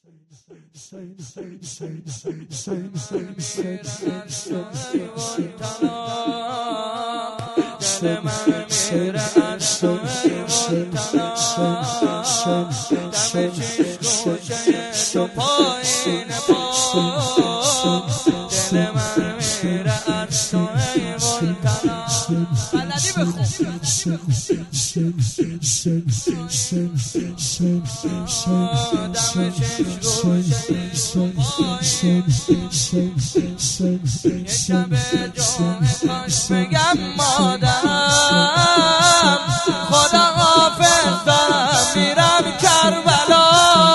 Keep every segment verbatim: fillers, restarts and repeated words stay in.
بگم مادرم خدا حافظ دارم میرم کربلا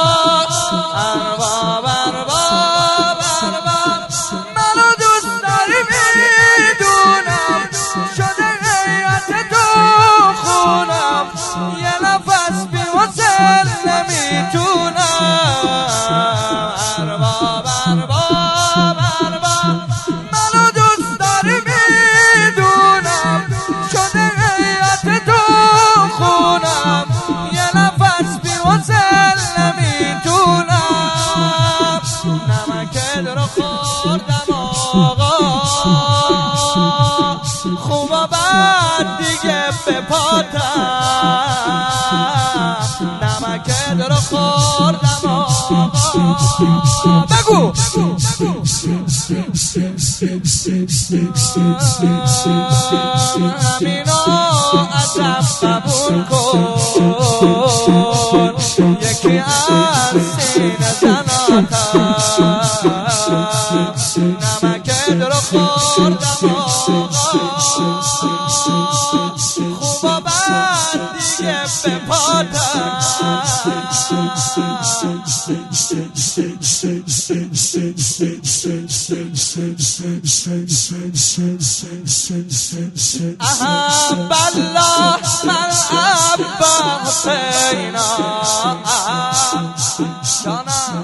ارباب ارباب ارباب منو دوست داری میدونم شده غیرت تو خونم یه نفس بی وصل نمیتونم ارباب ارباب ارباب منو دوست داری میدونم شده غیرت تو خونم یه نفس بی وصل نمیتونم نمک رو خوردم آقا خوب و بد دیگه به پاتم نمک رو خوردم آقا بگو همینو ازم قبول کن یکی از سینه زناتم نمک رو خوردم خوب و بد دیگه به پاتم احب الله من ابا حسینا جانم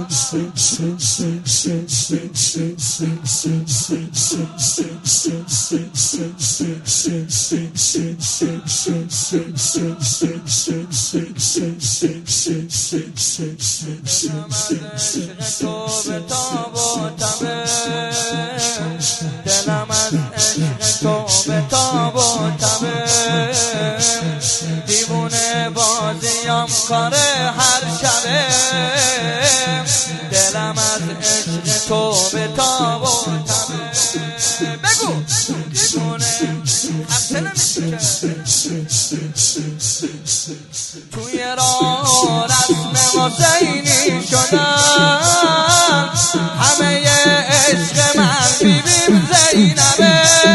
دلم از عشق تو به تاب و تبه دیوونه بازیم کار هر شبه دلم از عشق تو به تاب و تبه بگو دیوونه خسته نمیشه توی راه رسم حسینی شدم همه عشق من بیبیم زینبه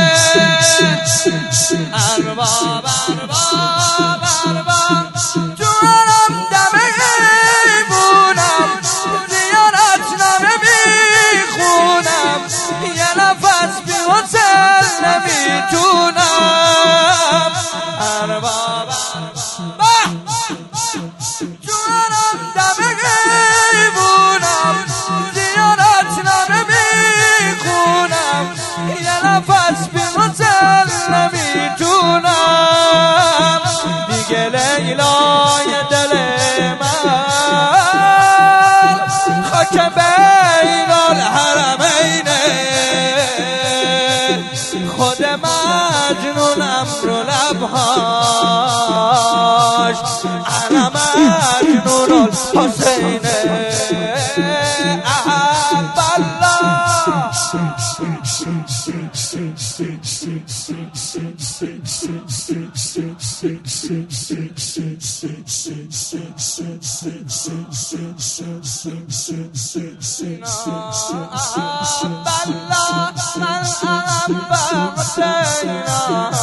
ارباب ارباب ارباب جوانم دمه ایمونم زیارت نمه میخونم یه نفس بی وصل نمیتونم ارباب جوانم دمه ایمونم زیارت نمه میخونم یه نفس بی وصل نمیتونم دیگه لیلای دل من خاک بین الحرمینه خود مجنونم رو لبهاش انا مجنون الحسینه احب الله احب الله من احب حسینا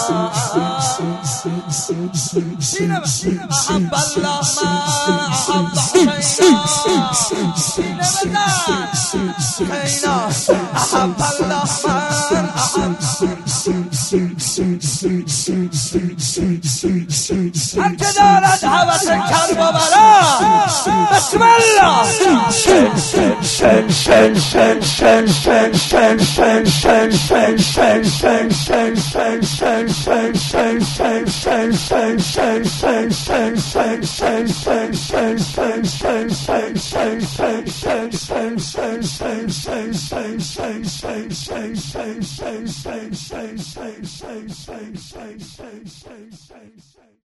احب الله من احب حسینا احب الله من احب هر که دارد حوث کرب و بلا بسم الله